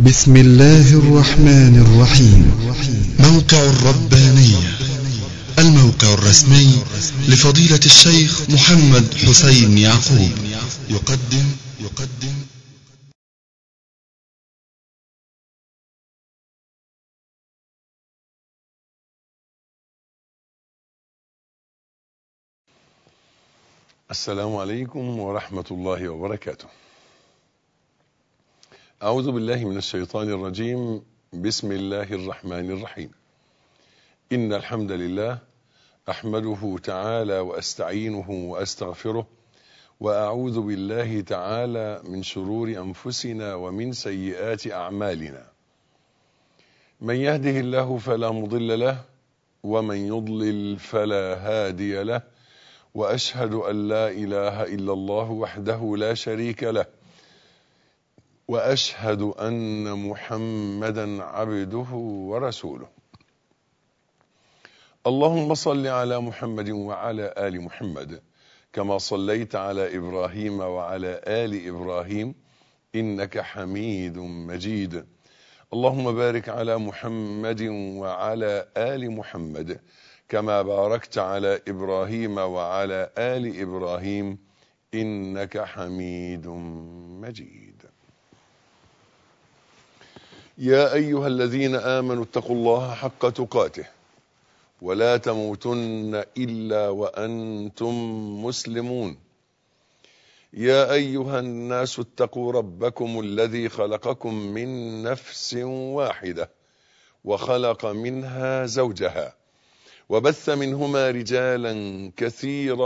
بسم الله الرحمن الرحيم. موقع الربانية، الموقع الرسمي لفضيلة الشيخ محمد حسين يعقوب، يقدم السلام عليكم ورحمة الله وبركاته. أعوذ بالله من الشيطان الرجيم. بسم الله الرحمن الرحيم. إن الحمد لله أحمده تعالى وأستعينه وأستغفره، وأعوذ بالله تعالى من شرور أنفسنا ومن سيئات أعمالنا. من يهده الله فلا مضل له، ومن يضلل فلا هادي له، وأشهد أن لا إله إلا الله وحده لا شريك له، وأشهد أن محمدا عبده ورسوله. اللهم صل على محمد وعلى آل محمد كما صليت على إبراهيم وعلى آل إبراهيم إنك حميد مجيد. اللهم بارك على محمد وعلى آل محمد كما باركت على إبراهيم وعلى آل إبراهيم إنك حميد مجيد. يا أيها الذين آمنوا اتقوا الله حق تقاته ولا تموتن إلا وأنتم مسلمون. يا أيها الناس اتقوا ربكم الذي خلقكم من نفس واحدة وخلق منها زوجها وبث منهما رجالا كثيرا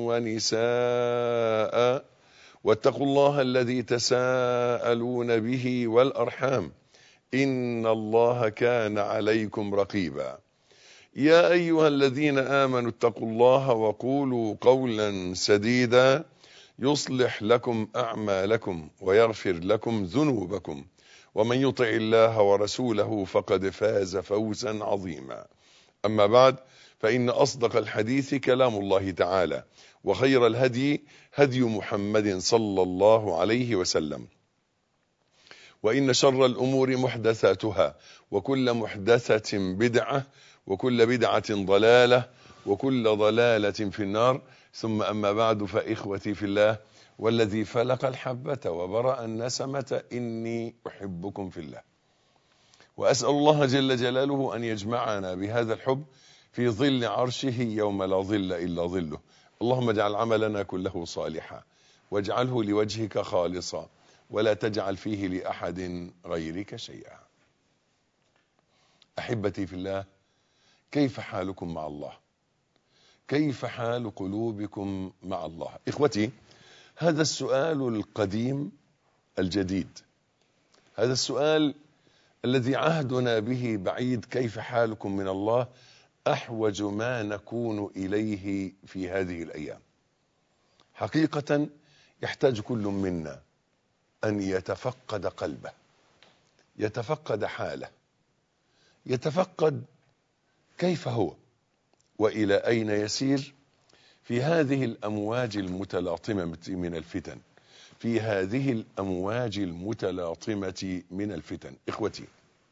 ونساء، واتقوا الله الذي تساءلون به والأرحام إن الله كان عليكم رقيبا. يا أيها الذين آمنوا اتقوا الله وقولوا قولا سديدا يصلح لكم أعمالكم ويغفر لكم ذنوبكم، ومن يطع الله ورسوله فقد فاز فوزا عظيما. أما بعد، فإن أصدق الحديث كلام الله تعالى، وخير الهدي هدي محمد صلى الله عليه وسلم، وإن شر الأمور محدثاتها، وكل محدثة بدعة، وكل بدعة ضلالة، وكل ضلالة في النار. ثم أما بعد، فإخوتي في الله والذي فلق الحبة وبرأ النسمة إني أحبكم في الله، وأسأل الله جل جلاله أن يجمعنا بهذا الحب في ظل عرشه يوم لا ظل إلا ظله. اللهم اجعل عملنا كله صالحا، واجعله لوجهك خالصا، ولا تجعل فيه لأحد غيرك شيئا. أحبتي في الله، كيف حالكم مع الله؟ كيف حال قلوبكم مع الله؟ إخوتي، هذا السؤال القديم الجديد، هذا السؤال الذي عهدنا به بعيد، كيف حالكم من الله، أحوج ما نكون إليه في هذه الأيام. حقيقة يحتاج كل منا أن يتفقد قلبه، يتفقد حاله، يتفقد كيف هو وإلى أين يسير في هذه الأمواج المتلاطمة من الفتن، في هذه الأمواج المتلاطمة من الفتن. إخوتي،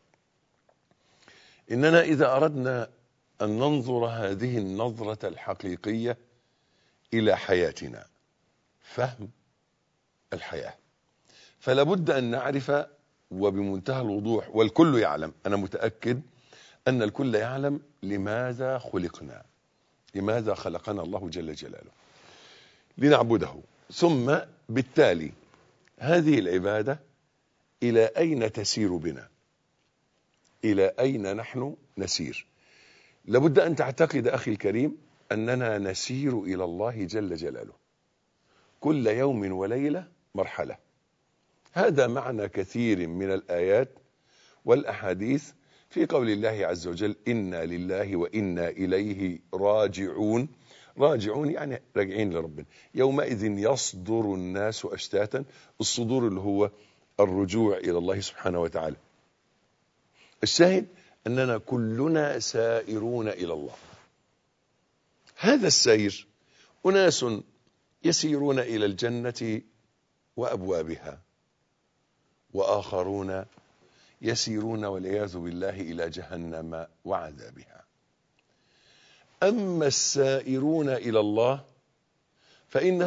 إننا إذا أردنا أن ننظر هذه النظرة الحقيقية إلى حياتنا، فهم الحياة، فلا بد أن نعرف وبمنتهى الوضوح، والكل يعلم، أنا متأكد أن الكل يعلم لماذا خلقنا، لماذا خلقنا الله جل جلاله، لنعبده. ثم بالتالي هذه العبادة إلى أين تسير بنا، إلى أين نحن نسير. لابد أن تعتقد أخي الكريم أننا نسير إلى الله جل جلاله كل يوم وليلة مرحلة. هذا معنى كثير من الآيات والأحاديث في قول الله عز وجل: إنا لله وإنا إليه راجعون. راجعون يعني راجعين لربنا. يومئذ يصدر الناس أشتاتا، الصدور اللي هو الرجوع إلى الله سبحانه وتعالى. الشاهد أننا كلنا سائرون إلى الله. هذا السير أناس يسيرون إلى الجنة وأبوابها، وآخرون يسيرون والعياذ بالله إلى جهنم وعذابها. أما السائرون إلى الله فإن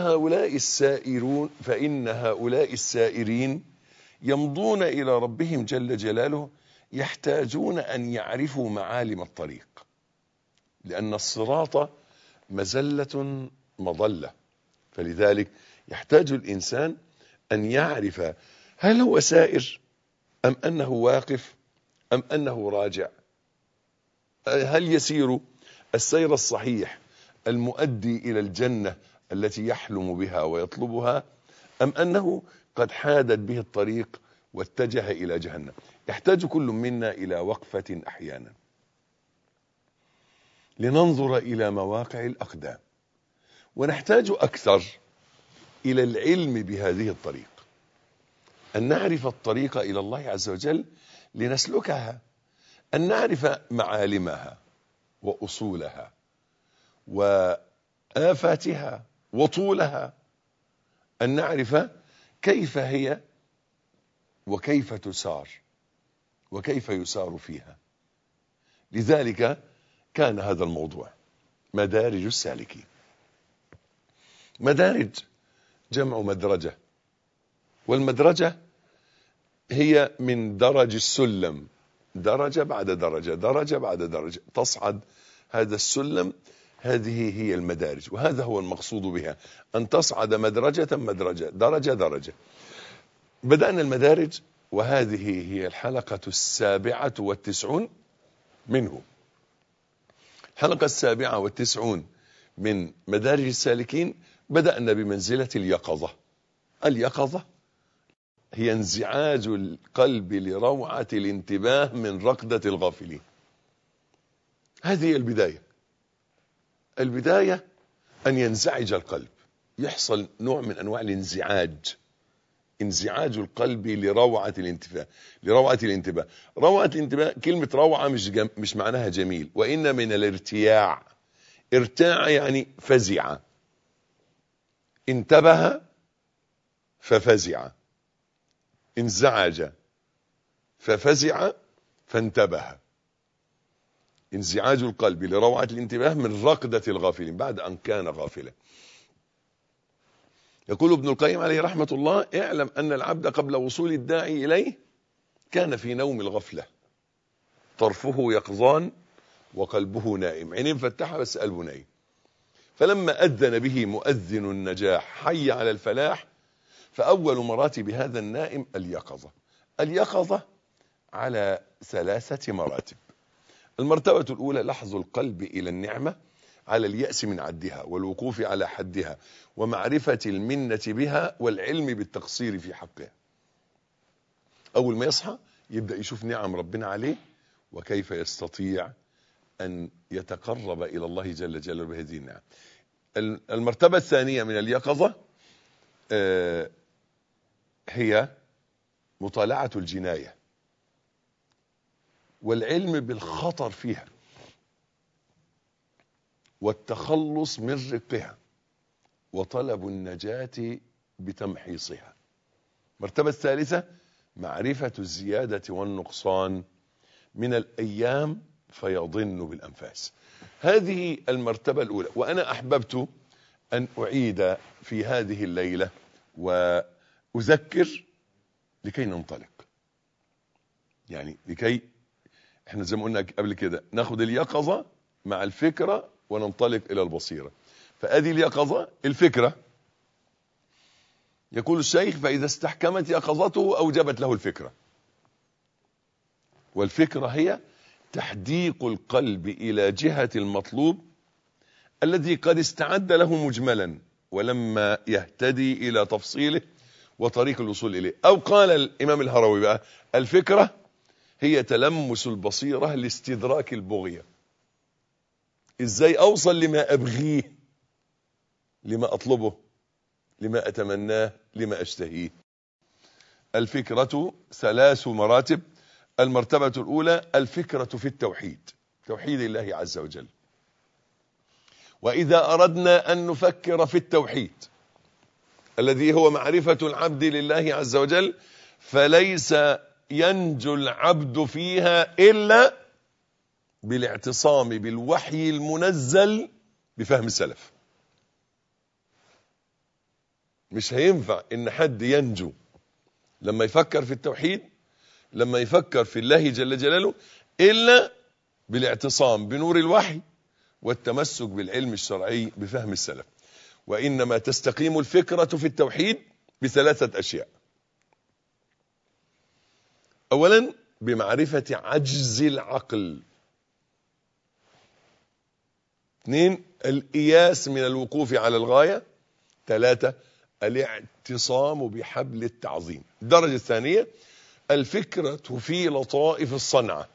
هؤلاء السائرين يمضون إلى ربهم جل جلاله يحتاجون أن يعرفوا معالم الطريق، لأن الصراط مزلة مضلة، فلذلك يحتاج الإنسان أن يعرف هل هو سائر أم أنه واقف أم أنه راجع، هل يسير السير الصحيح المؤدي إلى الجنة التي يحلم بها ويطلبها، أم أنه قد حادت به الطريق واتجه إلى جهنم. يحتاج كل منا إلى وقفة أحيانا لننظر إلى مواقع الأقدام، ونحتاج أكثر إلى العلم بهذه الطريق، أن نعرف الطريق إلى الله عز وجل لنسلكها، أن نعرف معالمها وأصولها وآفاتها وطولها، أن نعرف كيف هي وكيف تسار وكيف يسار فيها. لذلك كان هذا الموضوع مدارج السالكين. مدارج جمع مدرجة، والمدرجة هي من درج السلم، درجة بعد درجة، درجة بعد درجة، تصعد هذا السلم. هذه هي المدارج، وهذا هو المقصود بها، أن تصعد مدرجة مدرجة، درجة درجة. بدأنا المدارج، وهذه هي الحلقة 97 منه، الحلقة 97 من مدارج السالكين. بدأنا بمنزلة اليقظة. اليقظة هي انزعاج القلب لروعة الانتباه من رقدة الغافلين. هذه هي البداية. البداية أن ينزعج القلب، يحصل نوع من أنواع الانزعاج، انزعاج القلب لروعة الانتباه. لروعة الانتباه، روعة الانتباه، كلمة روعة مش معناها جميل، وإن من الارتياع. ارتاع يعني فزع، انتبه ففزع، انزعج ففزع فانتبه. انزعاج القلب لروعة الانتباه من رقدة الغافلين بعد أن كان غافلا. يقول ابن القيم عليه رحمة الله: اعلم أن العبد قبل وصول الداعي إليه كان في نوم الغفلة، طرفه يقظان وقلبه نائم، عينين فتحة بس قلبه نائم. فلما أذن به مؤذن النجاح حي على الفلاح، فأول مراتب هذا النائم اليقظة. اليقظة على 3 مراتب. المرتبة الأولى لحظ القلب إلى النعمة على اليأس من عدها والوقوف على حدها ومعرفة المنة بها والعلم بالتقصير في حقها. أول ما يصحى يبدأ يشوف نعم ربنا عليه وكيف يستطيع أن يتقرب إلى الله جل جلاله بهذه النعم. المرتبة الثانية من اليقظة هي مطالعة الجناية والعلم بالخطر فيها والتخلص من رقها وطلب النجاة بتمحيصها. المرتبة الثالثة معرفة الزيادة والنقصان من الأيام فيضن بالأنفاس. هذه المرتبة الأولى، وأنا أحببت أن أعيد في هذه الليلة وأذكر لكي ننطلق، يعني لكي احنا زي ما قلنا قبل كده ناخد اليقظة مع الفكرة وننطلق إلى البصيرة. فهذه اليقظة الفكرة. يقول الشيخ: فإذا استحكمت يقظته أوجبت له الفكرة. والفكرة هي تحديق القلب إلى جهة المطلوب الذي قد استعد له مجملا ولما يهتدي إلى تفصيله وطريق الوصول إليه. أو قال الإمام الهروي بقى: الفكرة هي تلمس البصيرة لاستدراك البغية. إزاي أوصل لما أبغيه، لما أطلبه، لما أتمناه، لما أشتهيه. الفكرة 3 مراتب. المرتبة الأولى الفكرة في التوحيد، توحيد الله عز وجل. وإذا أردنا أن نفكر في التوحيد الذي هو معرفة العبد لله عز وجل، فليس ينجو العبد فيها إلا بالاعتصام بالوحي المنزل بفهم السلف. مش هينفع ان حد ينجو لما يفكر في التوحيد، لما يفكر في الله جل جلاله، إلا بالاعتصام بنور الوحي والتمسك بالعلم الشرعي بفهم السلف. وإنما تستقيم الفكرة في التوحيد بثلاثة أشياء. أولا بمعرفة عجز العقل. اثنين الإياس من الوقوف على الغاية. ثلاثة الاعتصام بحبل التعظيم. الدرجة الثانية الفكرة في لطائف الصنعة.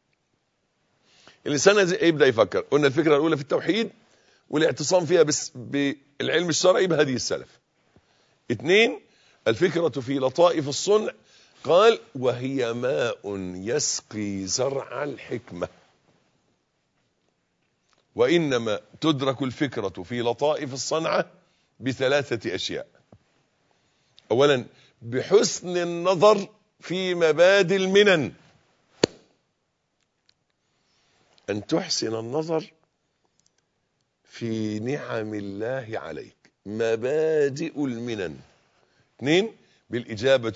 الإنسان يبدأ يفكر. قلنا الفكرة الأولى في التوحيد والاعتصام فيها بس بالعلم الشرعي بهدي السلف. اثنين الفكرة في لطائف الصنع، قال وهي ماء يسقي زرع الحكمة. وإنما تدرك الفكرة في لطائف الصنعة بثلاثة أشياء. أولا بحسن النظر في مبادئ المنن، أن تحسن النظر في نعم الله عليك، مبادئ المنن. اثنين بالإجابة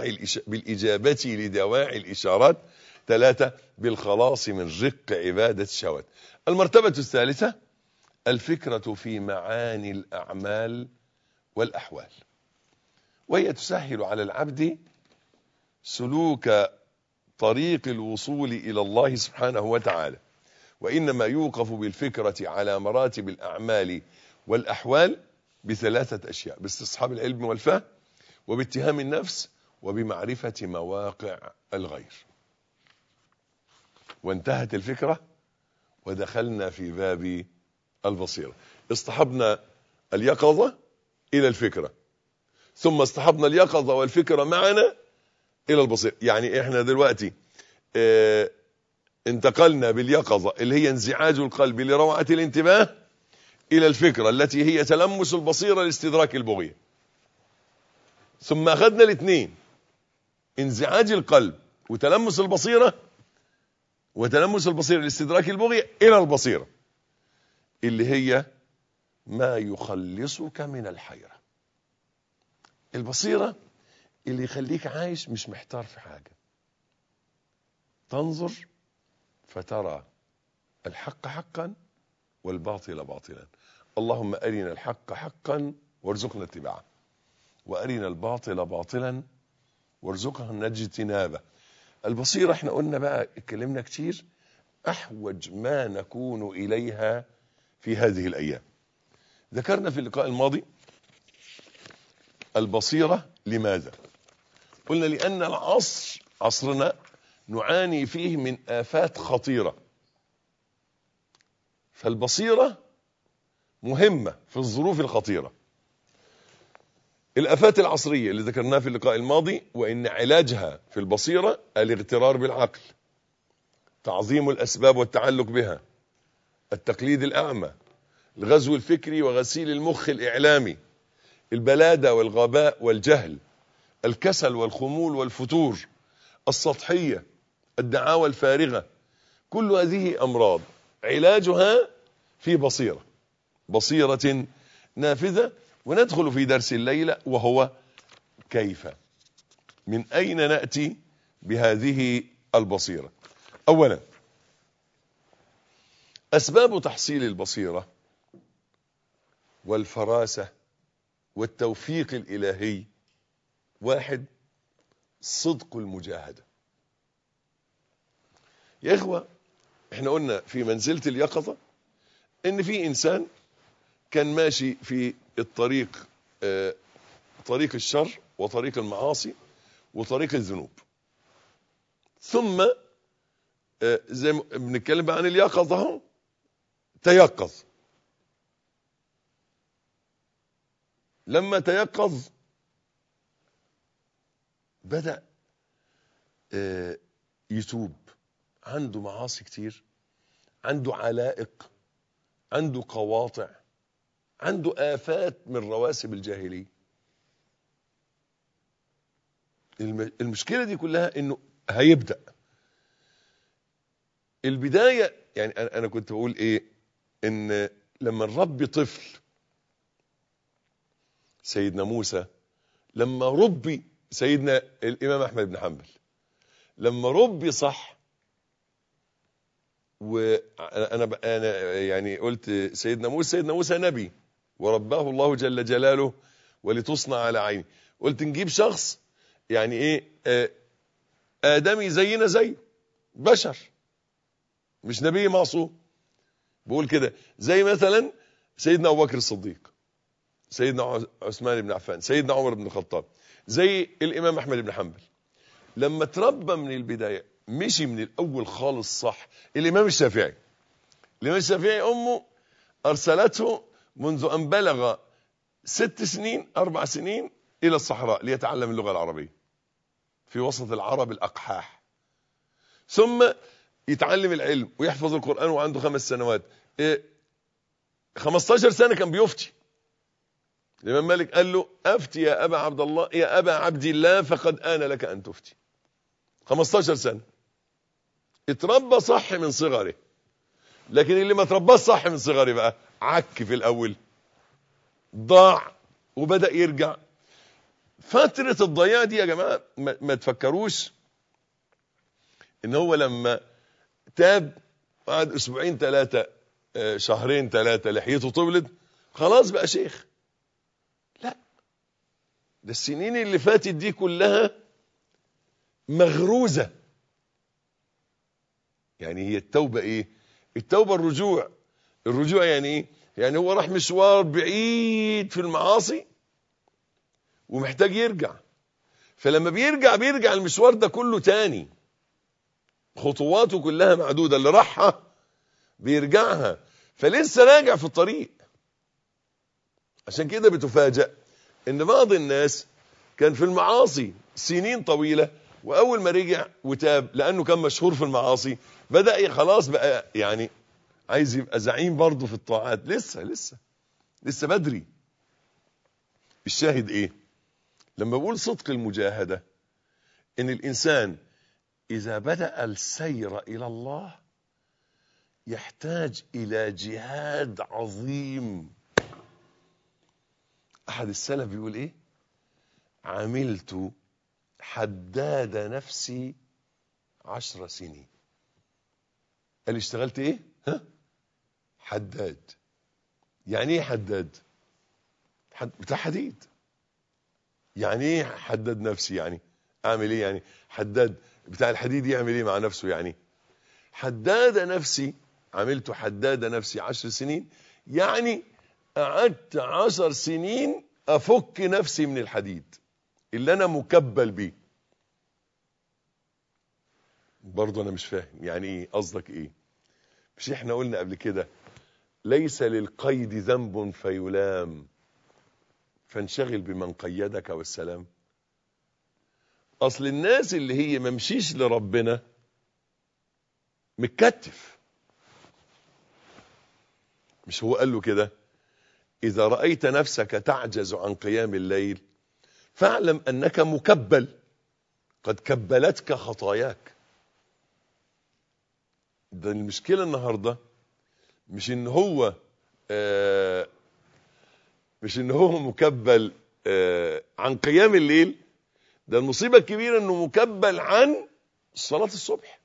لدواعي الإشارات. ثلاثة بالخلاص من رق عبادة الشهوات. المرتبة الثالثة الفكرة في معاني الأعمال والأحوال، وهي تسهل على العبد سلوك طريق الوصول إلى الله سبحانه وتعالى. وإنما يوقف بالفكرة على مراتب الأعمال والأحوال بثلاثة أشياء: باستصحاب العلم والفهم، وباتهام النفس، وبمعرفة مواقع الغير. وانتهت الفكرة ودخلنا في باب البصيرة. اصطحبنا اليقظة إلى الفكرة، ثم اصطحبنا اليقظة والفكرة معنا إلى البصيرة. يعني احنا دلوقتي انتقلنا باليقظة اللي هي انزعاج القلب لروعة الانتباه إلى الفكرة التي هي تلمس البصيرة لاستدراك البغية. ثم أخذنا الاثنين، انزعاج القلب وتلمس البصيرة، وتلمس البصيرة لاستدراك البغية إلى البصيرة اللي هي ما يخلصك من الحيرة. البصيرة اللي يخليك عايش مش محتار في حاجة، تنظر فترى الحق حقا والباطل باطلا. اللهم أرنا الحق حقا وارزقنا اتباعه، وأرنا الباطل باطلا وارزقنا اجتنابه. البصيرة احنا قلنا بقى، اتكلمنا كتير، أحوج ما نكون إليها في هذه الأيام. ذكرنا في اللقاء الماضي البصيرة لماذا؟ قلنا لأن عصرنا نعاني فيه من آفات خطيرة، فالبصيرة مهمة في الظروف الخطيرة. الآفات العصرية اللي ذكرناها في اللقاء الماضي، وإن علاجها في البصيرة الاغترار بالعقل، تعظيم الأسباب والتعلق بها، التقليد الأعمى، الغزو الفكري وغسيل المخ الإعلامي، البلادة والغباء والجهل، الكسل والخمول والفتور، السطحية، الدعاوى الفارغة. كل هذه أمراض علاجها في بصيرة نافذة. وندخل في درس الليلة، وهو كيف، من أين نأتي بهذه البصيرة. أولا أسباب تحصيل البصيرة والفراسة والتوفيق الإلهي. واحد صدق المجاهدة. يا إخوة، احنا قلنا في منزلة اليقظة ان في انسان كان ماشي في الطريق، طريق الشر وطريق المعاصي وطريق الذنوب، ثم زي ما بنتكلم بقى عن اليقظة اهو، تيقظ. لما تيقظ بدأ يتوب. عنده معاصي كتير، عنده علائق، عنده قواطع، عنده آفات من رواسب الجاهلية. المشكلة دي كلها انه هيبدأ البداية. يعني انا كنت بقول ايه، ان لما نربي طفل، سيدنا موسى لما ربي، سيدنا الامام احمد بن حنبل لما ربي صح، وانا يعني قلت سيدنا موسى نبي ورباه الله جل جلاله ولتصنع على عيني. قلت نجيب شخص يعني ايه، آدمي زينا زيه، بشر مش نبي معصوم. بقول كده زي مثلا سيدنا أبو بكر الصديق، سيدنا عثمان بن عفان، سيدنا عمر بن الخطاب، زي الإمام أحمد بن حنبل. لما تربى من البداية، مشي من الأول خالص صح. الإمام الشافعي أمه أرسلته منذ أن بلغ 6 سنين 4 سنين إلى الصحراء ليتعلم اللغة العربية في وسط العرب الأقحاح، ثم يتعلم العلم ويحفظ القرآن وعنده 5 سنوات. 15 سنة كان بيفتي. الإمام مالك قال له أفتي يا أبا عبد الله، يا أبا عبد الله، فقد آن لك أن تفتي. 15 سنة اتربى صح من صغره. لكن اللي ما ترباش صح من صغره بقى عك في الأول، ضاع وبدأ يرجع. فترة الضياع دي يا جماعة ما تفكروش ان هو لما تاب قعد 2 أسبوع 3 شهرين 3 لحيته طولت خلاص بقى شيخ. لا، ده السنين اللي فاتت دي كلها مغروزة. يعني هي التوبة ايه؟ التوبة الرجوع يعني ايه؟ يعني هو راح مشوار بعيد في المعاصي ومحتاج يرجع، فلما بيرجع المشوار ده كله تاني، خطواته كلها معدودة، اللي راحها بيرجعها، فلسه راجع في الطريق. عشان كده بتفاجأ ان بعض الناس كان في المعاصي سنين طويلة، واول ما رجع وتاب لانه كان مشهور في المعاصي بدأ خلاص بقى يعني عايز يبقى زعيم برضه في الطاعات. لسه بدري. الشاهد ايه؟ لما بقول صدق المجاهدة، ان الانسان اذا بدأ السير الى الله يحتاج الى جهاد عظيم. احد السلف بيقول ايه؟ عملت حداد نفسي 10 سنين. قال اشتغلت ايه؟ حداد. يعني ايه حداد؟ بتاع حديد. يعني ايه حداد نفسي؟ يعني اعمل ايه؟ يعني حداد بتاع الحديد يعمل ايه مع نفسه؟ يعني حداد نفسي، عملت حداد نفسي 10 سنين، يعني قعدت 10 سنين افك نفسي من الحديد اللي انا مكبل بيه. برضه انا مش فاهم يعني ايه، قصدك ايه؟ مش احنا قلنا قبل كده ليس للقيد ذنب فيلام فانشغل بمن قيدك والسلام. اصل الناس اللي هي ممشيش لربنا متكتف. مش هو قال له كده؟ اذا رأيت نفسك تعجز عن قيام الليل فاعلم انك مكبل، قد كبلتك خطاياك. ده المشكلة النهاردة مش ان هو مكبل عن قيام الليل، ده المصيبة الكبيرة انه مكبل عن صلاة الصبح،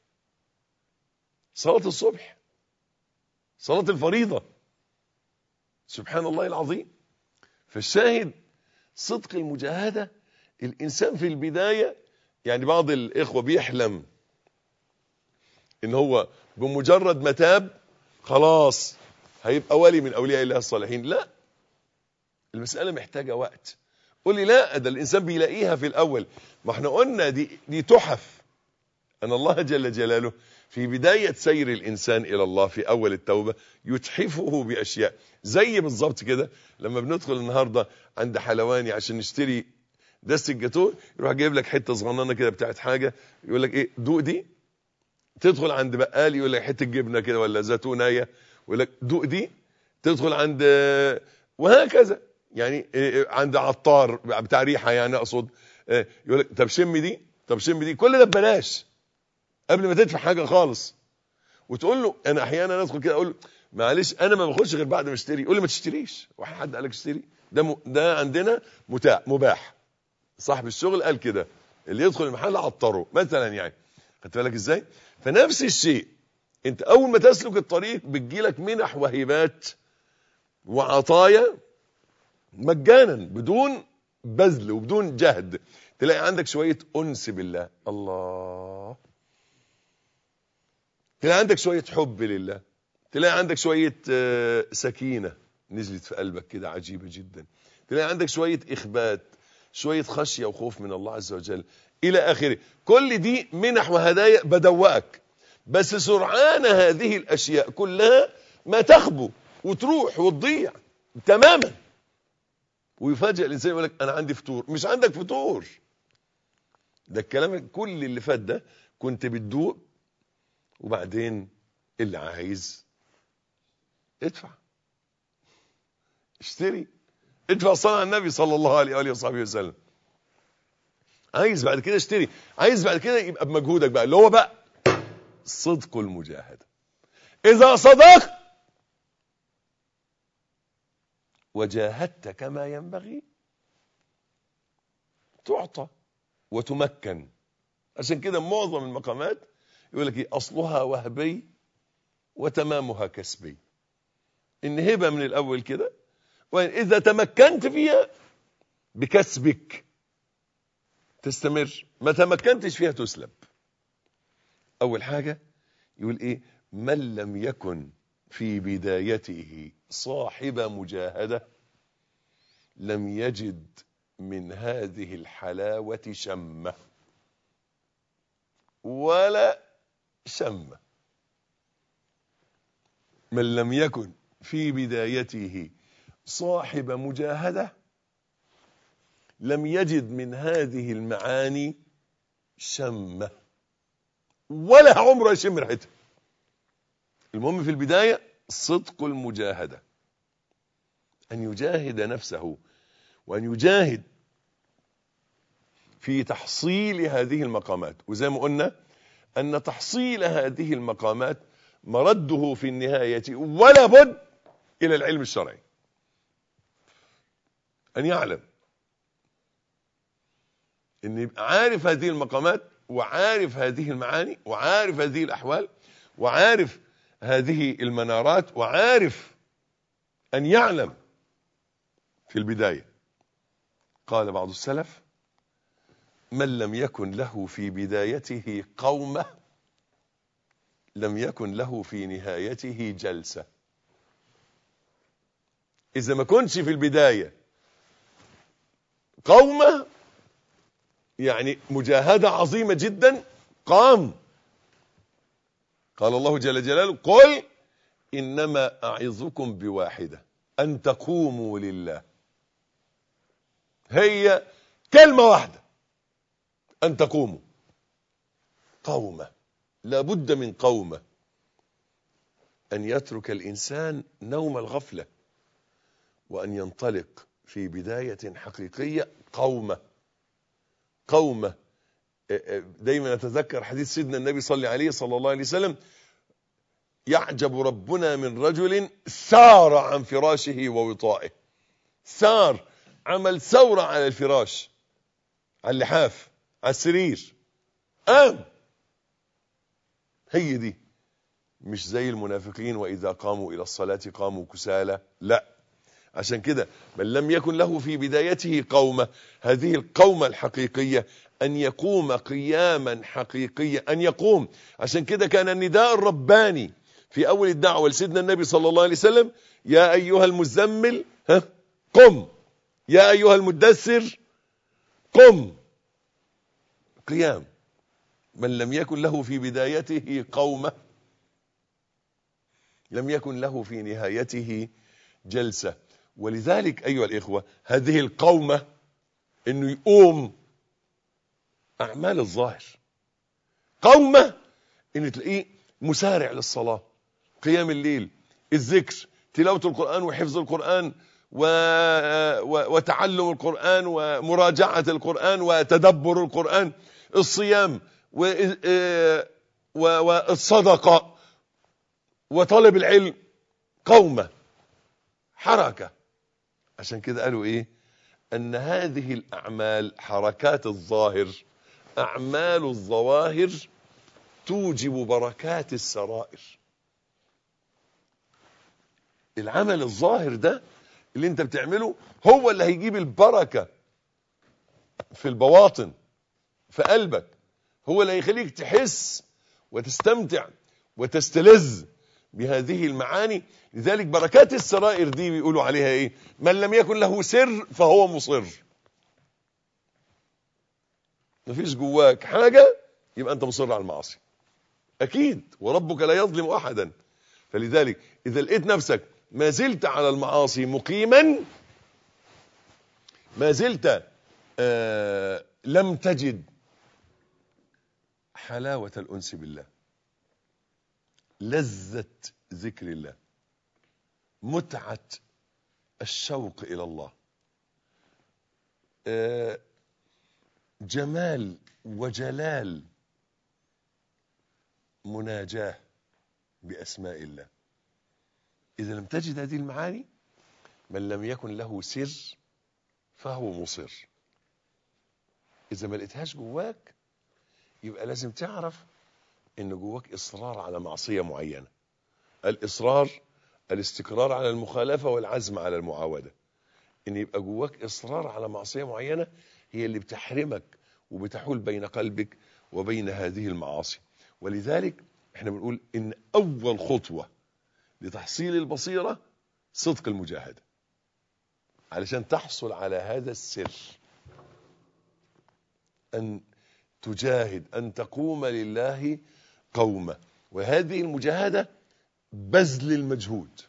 صلاة الفريضة. سبحان الله العظيم. فالشاهد صدق المجاهدة. الإنسان في البداية، يعني بعض الإخوة بيحلم إن هو بمجرد ما تاب خلاص هيبقى ولي من أولياء الله الصالحين. لا، المسألة محتاجة وقت. قول لي لا، ده الإنسان بيلاقيها في الأول. ما احنا قلنا دي تحف أن الله جل جلاله في بداية سير الإنسان إلى الله في أول التوبة يتحفه بأشياء. زي بالظبط كده لما بندخل النهاردة عند حلواني عشان نشتري دست الجاتوه، يروح جايب لك حتة صغننة كده بتاعت حاجة، يقول لك إيه دوق دي. تدخل عند بقال يقول لك حتة جبنة كده ولا زيتونية، يقول لك دوق دي. تدخل عند وهكذا، يعني عند عطار بتاع ريحة، يعني أقصد يقول لك طب شم دي، طب شم دي، كل ده ببلاش قبل ما تدفع حاجه خالص. وتقول له، انا احيانا ادخل كده اقول له معلش انا ما باخدش غير بعد ما اشتري. يقول لي ما تشتريش، واحد حد قال لك اشتري؟ ده عندنا مباح. صاحب الشغل قال كده، اللي يدخل المحل عطره مثلا، يعني خدت بالك ازاي؟ فنفس الشيء، انت اول ما تسلك الطريق بتجيلك منح وهبات وعطايا مجانا بدون بذل وبدون جهد. تلاقي عندك شوية أنس بالله، الله، تلاقي عندك شوية حب لله، تلاقي عندك شوية سكينة نزلت في قلبك كده عجيبة جدا، تلاقي عندك شوية إخبات، شوية خشية وخوف من الله عز وجل إلى آخره. كل دي منح وهدايا بدوقك، بس سرعان هذه الأشياء كلها ما تخبو وتروح وتضيع تماما. ويفاجئ الإنسان يقول لك أنا عندي فطور. مش عندك فطور، ده الكلام كل اللي فات ده كنت بتدوق، وبعدين اللي عايز ادفع، اشتري، ادفع صلاة على النبي صلى الله عليه وآله وصحبه وسلم. عايز بعد كده اشتري، عايز بعد كده يبقى بمجهودك بقى، اللي هو بقى صدق المجاهدة. إذا صدقت وجاهدت كما ينبغي تعطى وتمكن. عشان كده معظم المقامات يقول لك ايه؟ أصلها وهبي وتمامها كسبي. إن هبة من الأول كده، وإذا تمكنت فيها بكسبك تستمر، ما تمكنتش فيها تسلب. أول حاجة يقول إيه؟ من لم يكن في بدايته صاحب مجاهدة لم يجد من هذه الحلاوة شمة ولا شمة. من لم يكن في بدايته صاحب مجاهدة لم يجد من هذه المعاني شمة ولا عمره يشم ريحتها. المهم في البداية صدق المجاهدة، أن يجاهد نفسه وأن يجاهد في تحصيل هذه المقامات. وزي ما قلنا أن تحصيل هذه المقامات مرده في النهاية ولا بد إلى العلم الشرعي، أن يعلم، أن يبقى عارف هذه المقامات وعارف هذه المعاني وعارف هذه الأحوال وعارف هذه المنارات، وعارف أن يعلم في البداية. قال بعض السلف: من لم يكن له في بدايته قومة لم يكن له في نهايته جلسة. إذا ما كنتش في البداية قومة، يعني مجاهدة عظيمة جدا، قام. قال الله جل جلاله: قل إنما أعظكم بواحدة أن تقوموا لله. هي كلمة واحدة، أن تقوموا. قومة، لابد من قومة، أن يترك الإنسان نوم الغفلة وأن ينطلق في بداية حقيقية. قومة قومة. دايما نتذكر حديث سيدنا النبي صلى الله عليه وسلم: يعجب ربنا من رجل سار عن فراشه ووطائه. سار، عمل ثورة على الفراش، على اللحاف، على السرير، قام. هي دي، مش زي المنافقين وإذا قاموا إلى الصلاة قاموا كسالى. لا، عشان كده من لم يكن له في بدايته قومة، هذه القومة الحقيقية أن يقوم قياما حقيقيا، أن يقوم. عشان كده كان النداء الرباني في أول الدعوة لسيدنا النبي صلى الله عليه وسلم: يا أيها المزمل قم، يا أيها المدثر قم. قيام. من لم يكن له في بدايته قومة لم يكن له في نهايته جلسة. ولذلك أيها الإخوة، هذه القومة إنه يقوم أعمال الظاهر. قومة إن تلاقيه مسارع للصلاة، قيام الليل، الذكر، تلاوة القرآن وحفظ القرآن وتعلم القرآن ومراجعة القرآن وتدبر القرآن، الصيام والصدقة وطلب العلم، قومة، حركة. عشان كده قالوا ايه؟ ان هذه الاعمال حركات الظاهر، اعمال الظواهر توجب بركات السرائر. العمل الظاهر ده اللي انت بتعمله هو اللي هيجيب البركة في البواطن، في قلبك، هو اللي هيخليك تحس وتستمتع وتستلذ بهذه المعاني. لذلك بركات السرائر دي بيقولوا عليها ايه؟ من لم يكن له سر فهو مصر. مفيش جواك حاجة يبقى انت مصر على المعاصي اكيد، وربك لا يظلم احدا. فلذلك اذا لقيت نفسك ما زلت على المعاصي مقيما، ما زلت لم تجد حلاوة الأنس بالله، لذة ذكر الله، متعة الشوق إلى الله، جمال وجلال مناجاة بأسماء الله، إذا لم تجد هذه المعاني، من لم يكن له سر فهو مصر. إذا ما لقيتهاش جواك يبقى لازم تعرف إن جواك إصرار على معصية معينة. الإصرار الاستقرار على المخالفة والعزم على المعاودة. إن يبقى جواك إصرار على معصية معينة هي اللي بتحرمك وبتحول بين قلبك وبين هذه المعاصي. ولذلك احنا بنقول إن أول خطوة لتحصيل البصيرة صدق المجاهدة، علشان تحصل على هذا السر، أن تجاهد، أن تقوم لله قومة. وهذه المجاهدة بذل المجهود،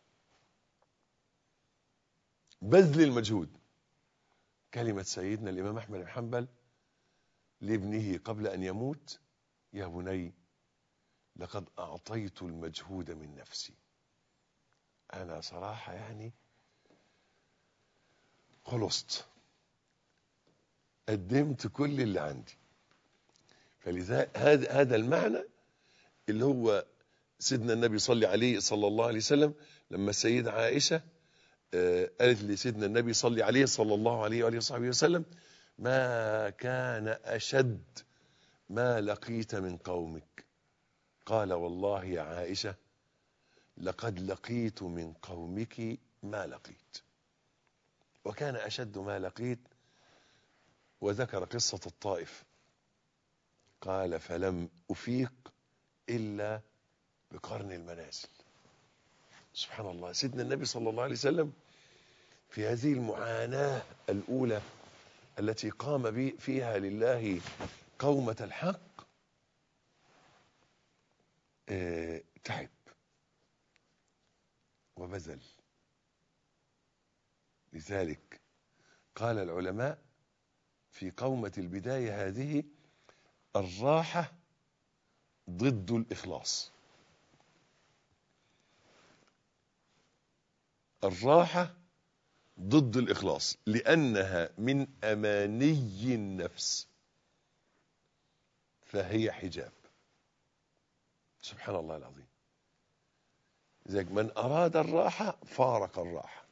بذل المجهود. كلمة سيدنا الإمام أحمد بن حنبل لابنه قبل أن يموت: يا بني لقد أعطيت المجهود من نفسي. أنا صراحة يعني خلصت، قدمت كل اللي عندي. فلذا هذا المعنى اللي هو سيدنا النبي صلى عليه صلى الله عليه وسلم لما السيدة عائشة قالت لسيدنا النبي صلى عليه صلى الله عليه وآله وصحبه وسلم: ما كان أشد ما لقيت من قومك؟ قال: والله يا عائشة لقد لقيت من قومك ما لقيت. وكان أشد ما لقيت، وذكر قصة الطائف، قال: فلم أفيق إلا بقرن المنازل. سبحان الله. سيدنا النبي صلى الله عليه وسلم في هذه المعاناة الأولى التي قام فيها لله قومة الحق تعب وبذل. لذلك قال العلماء في قومة البداية هذه: الراحة ضد الإخلاص. الراحة ضد الإخلاص، لأنها من أماني النفس، فهي حجاب. سبحان الله العظيم. لذلك من أراد الراحة فارق الراحة.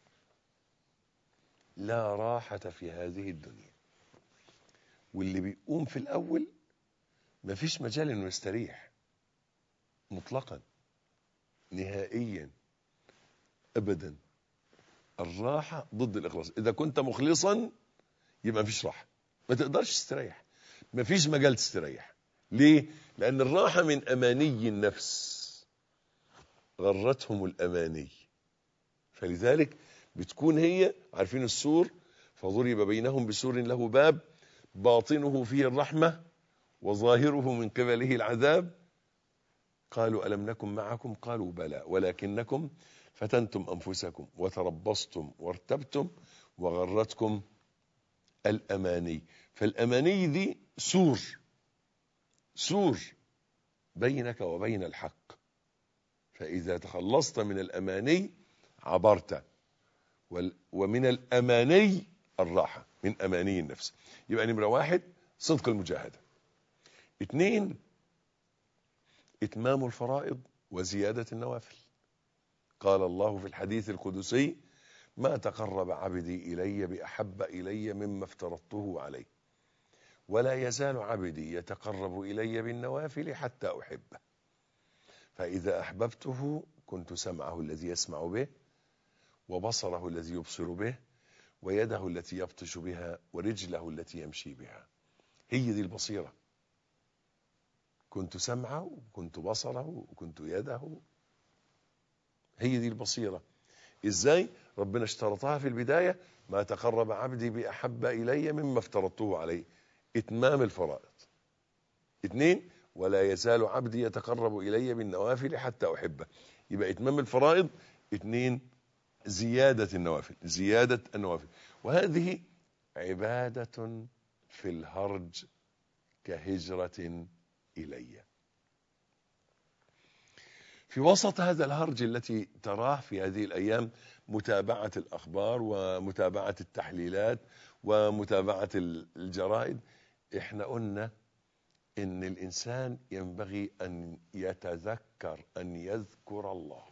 لا راحة في هذه الدنيا. واللي بيقوم في الأول مفيش مجال إنه يستريح مطلقا نهائيا أبدا. الراحة ضد الإخلاص. إذا كنت مخلصا يبقى مفيش راحة، ما تقدرش تستريح، مفيش مجال تستريح. ليه؟ لأن الراحة من أماني النفس، غرتهم الأماني. فلذلك بتكون هي، عارفين السور: فضرب بينهم بسور له باب باطنه فيه الرحمة وظاهره من قبله العذاب. قالوا: ألم نكن معكم؟ قالوا: بلى ولكنكم فتنتم أنفسكم وتربصتم وارتبتم وغرتكم الأماني. فالأماني دي سور بينك وبين الحق. فإذا تخلصت من الأماني عبرت. ومن الأماني الراحة، من أماني النفس. يبقى نمرة 1 صدق المجاهدة. 2 إتمام الفرائض وزيادة النوافل. قال الله في الحديث القدسي: ما تقرب عبدي إلي بأحب إلي مما افترضته عليه، ولا يزال عبدي يتقرب إلي بالنوافل حتى أحبه، فإذا أحببته كنت سمعه الذي يسمع به، وبصره الذي يبصر به، ويده التي يبطش بها، ورجله التي يمشي بها. هي دي البصيرة. كنت سمعه وكنت بصره وكنت يده. هي دي البصيرة. إزاي؟ ربنا اشترطها في البداية: ما تقرب عبدي بأحب إلي مما افترضته عليه. إتمام الفرائض. 2 ولا يزال عبدي يتقرب إلي بالنوافل حتى أحبه. يبقى إتمام الفرائض. 2 زيادة النوافل، زيادة النوافل. وهذه عبادة في الهرج كهجرة إلي. في وسط هذا الهرج التي تراه في هذه الأيام، متابعة الأخبار ومتابعة التحليلات ومتابعة الجرائد، احنا قلنا إن الإنسان ينبغي أن يتذكر أن يذكر الله.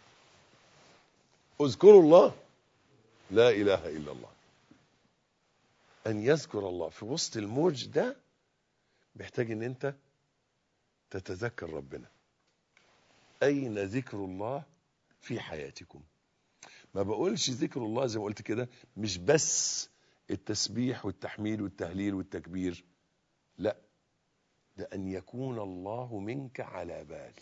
اذكروا الله، لا إله إلا الله. أن يذكر الله في وسط الموج ده محتاج أن أنت تتذكر ربنا. أين ذكر الله في حياتكم؟ ما بقولش ذكر الله زي ما قلت كده مش بس التسبيح والتحميد والتهليل والتكبير، لا، ده أن يكون الله منك على بال،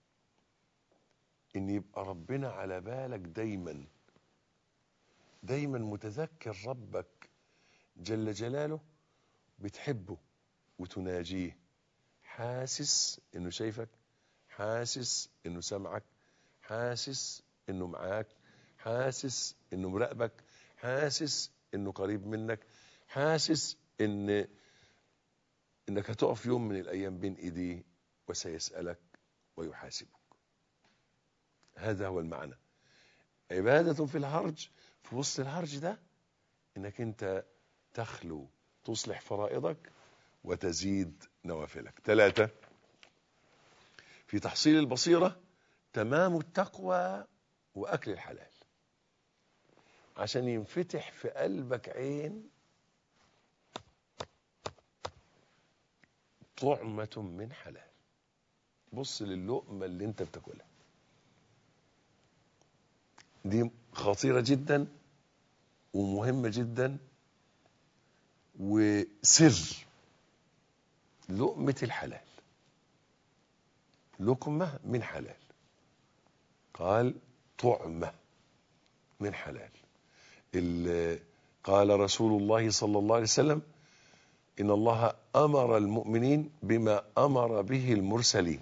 إن يبقى ربنا على بالك دايما، دايما متذكر ربك جل جلاله، بتحبه وتناجيه، حاسس إنه شايفك، حاسس إنه سمعك، حاسس إنه معاك، حاسس إنه مراقبك، حاسس إنه قريب منك، حاسس إنك هتقف يوم من الأيام بين إيديه وسيسألك ويحاسبك. هذا هو المعنى. عبادة في الهرج، في وسط الهرج ده إنك أنت تخلو، تصلح فرائضك وتزيد نوافلك. 3 في تحصيل البصيرة تمام التقوى وأكل الحلال، عشان ينفتح في قلبك عين طعمة من حلال. بص للقمة اللي انت بتاكلها، دي خطيرة جدا ومهمة جدا، وسر لقمة الحلال. لقمة من حلال، قال طعمة من حلال. قال رسول الله صلى الله عليه وسلم: إن الله أمر المؤمنين بما أمر به المرسلين،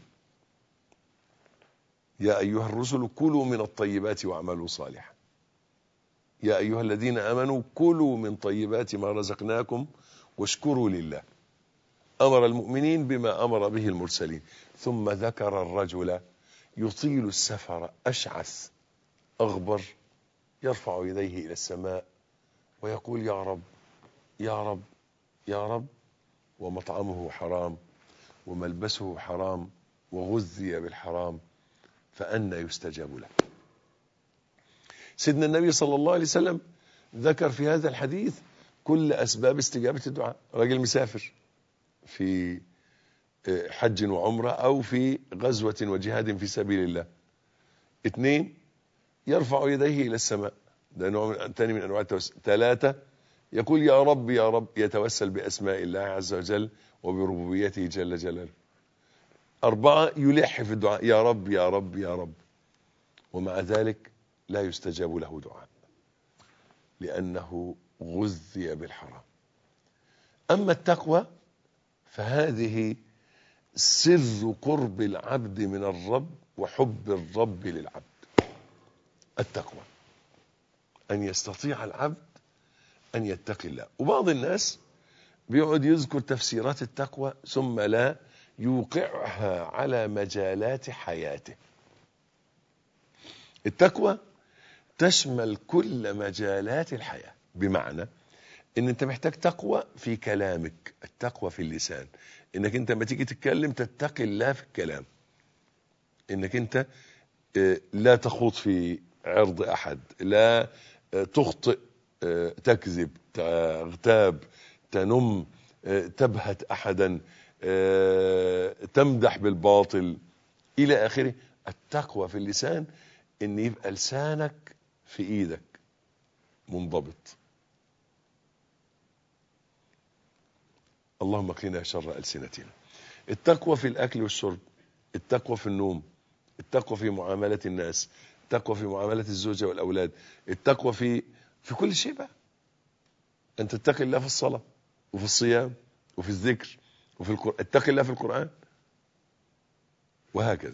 يا أيها الرسل كلوا من الطيبات واعملوا صالحا، يا أيها الذين آمنوا كلوا من طيبات ما رزقناكم واشكروا لله. أمر المؤمنين بما أمر به المرسلين. ثم ذكر الرجل يطيل السفر أشعث أغبر، يرفع يديه إلى السماء ويقول: يا رب يا رب يا رب، ومطعمه حرام وملبسه حرام وغذي بالحرام، فأنى يستجاب له. سيدنا النبي صلى الله عليه وسلم ذكر في هذا الحديث كل أسباب استجابة الدعاء. راجل مسافر في حج وعمرة أو في غزوة وجهاد في سبيل الله. 2 يرفع يديه إلى السماء، ده نوع ثاني من أنواع التوسل. 3 يقول: يا رب يا رب، يتوسل بأسماء الله عز وجل وبربوبيته جل جلاله. 4 يلح في الدعاء: يا رب يا رب يا رب، ومع ذلك لا يستجاب له دعاء لأنه غذي بالحرام. أما التقوى فهذه سر قرب العبد من الرب وحب الرب للعبد. التقوى أن يستطيع العبد أن يتقي الله. وبعض الناس بيقعد يذكر تفسيرات التقوى ثم لا يوقعها على مجالات حياته. التقوى تشمل كل مجالات الحياة، بمعنى ان انت محتاج تقوى في كلامك، التقوى في اللسان، انك انت لما تيجي تتكلم تتقي الله في الكلام، انك انت لا تخوض في عرض احد، لا تخطئ، تكذب، تغتاب، تنم، تبهت احدا، تمدح بالباطل الى اخره. التقوى في اللسان ان يبقى لسانك في ايدك منضبط. اللهم قنا شر ألسنتنا. التقوى في الأكل والشرب، التقوى في النوم، التقوى في معاملة الناس، التقوى في معاملة الزوجة والأولاد، التقوى في كل شيء بقى. أن تتقي الله في الصلاة وفي الصيام وفي الذكر وفي القرآن، اتقي الله في القرآن، وهكذا.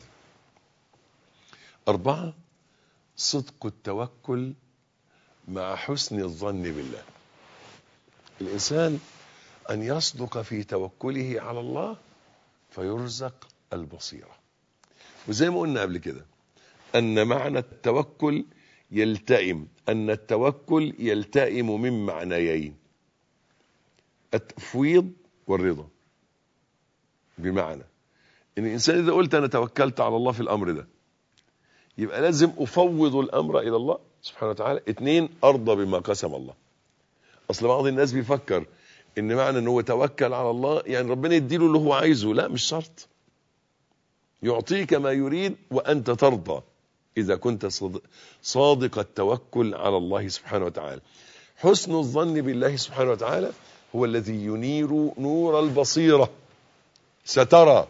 4، صدق التوكل مع حسن الظن بالله. الإنسان أن يصدق في توكله على الله فيرزق البصيرة. وزي ما قلنا قبل كده أن معنى التوكل يلتئم، أن التوكل يلتئم من معنيين: التفويض والرضا. بمعنى إن الإنسان إذا قلت أنا توكلت على الله في الأمر ده، يبقى لازم أفوض الأمر إلى الله سبحانه وتعالى. 2، أرضى بما قسم الله. أصل بعض الناس بيفكر إن معنى أنه توكل على الله يعني ربنا يديله اللي هو عايزه. لا، مش شرط. يعطيك ما يريد وأنت ترضى إذا كنت صادق التوكل على الله سبحانه وتعالى. حسن الظن بالله سبحانه وتعالى هو الذي ينير نور البصيرة، سترى.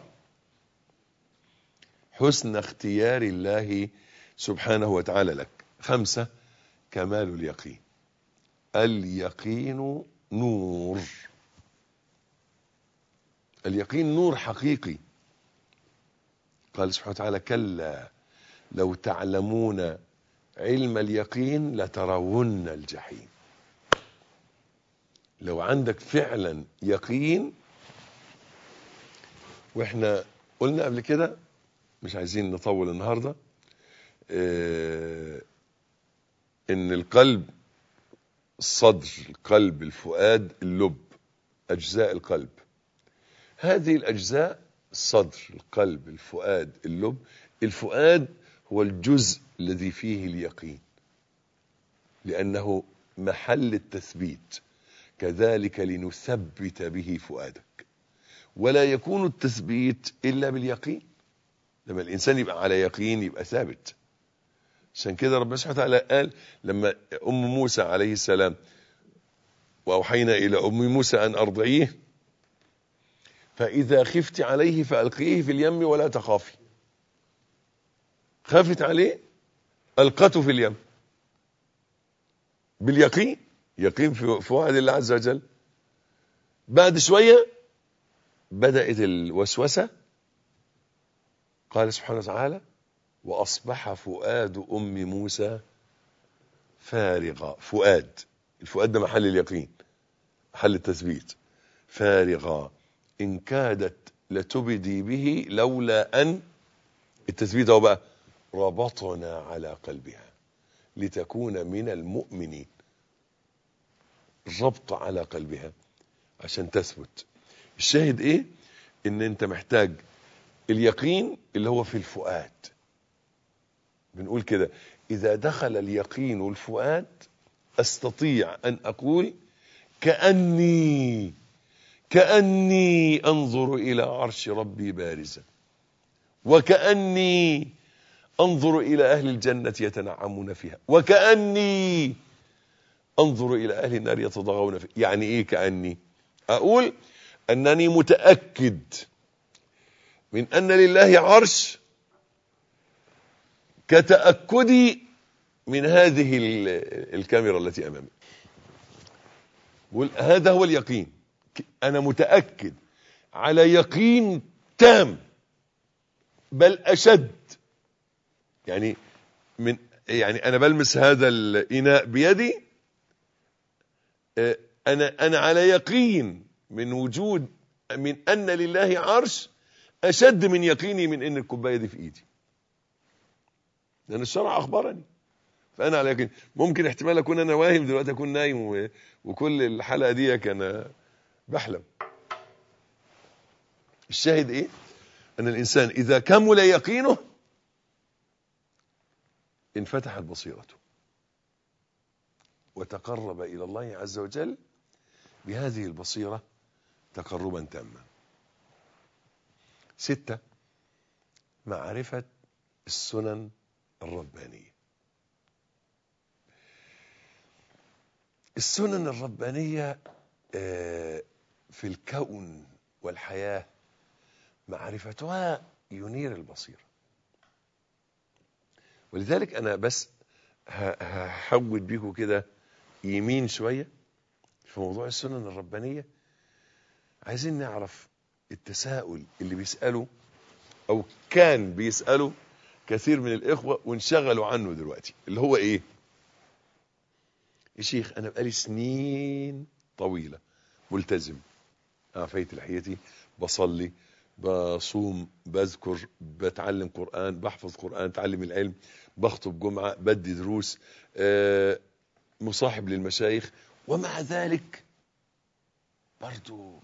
حسن اختيار الله سبحانه وتعالى لك. 5، كمال اليقين. اليقين نور. اليقين نور حقيقي. قال سبحانه وتعالى: كلا لو تعلمون علم اليقين لترون الجحيم. لو عندك فعلا يقين، واحنا قلنا قبل كده، مش عايزين نطول النهاردة، ان القلب، الصدر، القلب، الفؤاد، اللب، اجزاء القلب. هذه الاجزاء: الصدر، القلب، الفؤاد، اللب. الفؤاد هو الجزء الذي فيه اليقين، لأنه محل التثبيت. كذلك لنثبت به فؤادك. ولا يكون التثبيت إلا باليقين. لما الإنسان يبقى على يقين يبقى ثابت. عشان كده ربنا سبحانه وتعالى قال لما أم موسى عليه السلام: وأوحينا إلى أم موسى أن أرضعيه فإذا خفت عليه فألقيه في اليم ولا تخافي. خافت عليه، ألقته في اليم باليقين، يقين في وعد الله عز وجل. بعد شوية بدأت الوسوسة. قال سبحانه وتعالى: وأصبح فؤاد أم موسى فارغا. فؤاد، الفؤاد ده محل اليقين، محل التثبيت. فارغا إن كادت لتبدي به لولا أن، التثبيت هو بقى: ربطنا على قلبها لتكون من المؤمنين. الربط على قلبها عشان تثبت. الشاهد ايه؟ ان انت محتاج اليقين اللي هو في الفؤاد. بنقول كده: اذا دخل اليقين الفؤاد استطيع ان اقول كأني انظر الى عرش ربي بارزا، وكأني انظر الى اهل الجنة يتنعمون فيها، وكأني انظر الى اهل النار يتضاغون فيها. يعني ايه كأني؟ اقول انني متأكد من ان لله عرش كتأكدي من هذه الكاميرا التي امامي. هذا هو اليقين. انا متأكد على يقين تام، بل اشد. يعني انا بلمس هذا الاناء بيدي، انا على يقين من وجود، من ان لله عرش اشد من يقيني من ان الكوبايه دي في ايدي، لان الشرع اخبرني فأنا على يقين. ممكن احتمال أكون أنا واهم دلوقتي، أكون نايم وكل الحلقة دي كان بحلم. الشاهد إيه؟ أن الإنسان إذا كمل يقينه انفتحت بصيرته وتقرب إلى الله عز وجل بهذه البصيرة تقربا تاما. 6، معرفة السنن الربانية. السنن الربانية في الكون والحياة معرفتها ينير البصيرة. ولذلك أنا بس هحود بيكم كده يمين شوية في موضوع السنن الربانية. عايزين نعرف التساؤل اللي بيسأله أو كان بيسأله كثير من الإخوة وانشغلوا عنه دلوقتي، اللي هو إيه؟ يا شيخ أنا بقالي سنين طويلة ملتزم، عفيت لحيتي، بصلي، بصوم، بذكر، بتعلم قرآن، بحفظ قرآن، تعلم العلم، بخطب جمعة، بدي دروس، مصاحب للمشايخ، ومع ذلك برضو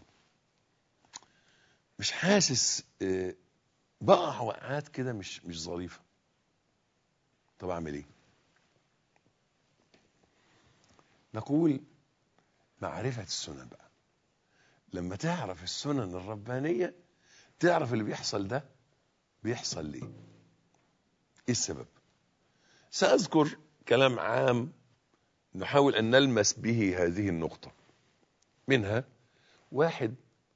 مش حاسس، بقع وقعات كده مش ظريفة. طب اعمل ايه؟ نقول معرفة السنن بقى. لما تعرف السنن الربانية تعرف اللي بيحصل ده بيحصل ليه، ايه السبب. سأذكر كلام عام نحاول أن نلمس به هذه النقطة. منها: 1،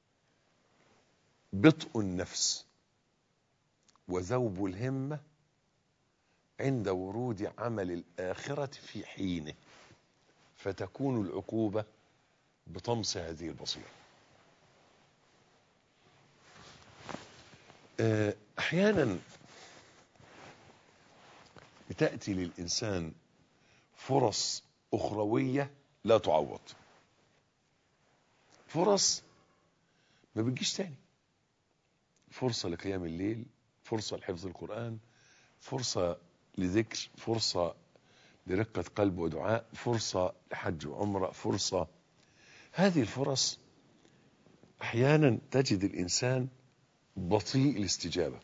بطء النفس وذوب الهمة عند ورود عمل الآخرة في حينه، فتكون العقوبة بطمس هذه البصيرة. أحيانا بتأتي للإنسان فرص أخروية لا تعوض، فرص ما بتجيش تاني. فرصة لقيام الليل، فرصة لحفظ القرآن، فرصة لذكر، فرصة لرقة قلب ودعاء، فرصة لحج وعمرة، فرصة. هذه الفرص أحيانا تجد الإنسان بطيء الاستجابة،